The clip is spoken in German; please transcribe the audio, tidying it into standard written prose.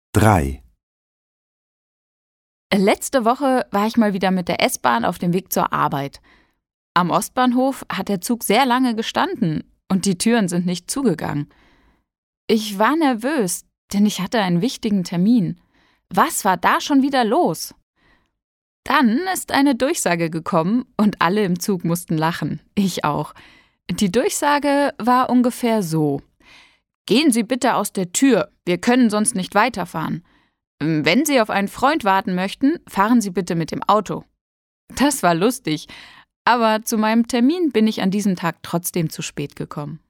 3, Letzte Woche war ich mal wieder mit der S-Bahn auf dem Weg zur Arbeit. Am Ostbahnhof hat der Zug sehr lange gestanden und die Türen sind nicht zugegangen. Ich war nervös, denn ich hatte einen wichtigen Termin. Was war da schon wieder los? Dann ist eine Durchsage gekommen und alle im Zug mussten lachen. Ich auch. Die Durchsage war ungefähr so: Gehen Sie bitte aus der Tür, wir können sonst nicht weiterfahren. Wenn Sie auf einen Freund warten möchten, fahren Sie bitte mit dem Auto. Das war lustig, aber zu meinem Termin bin ich an diesem Tag trotzdem zu spät gekommen.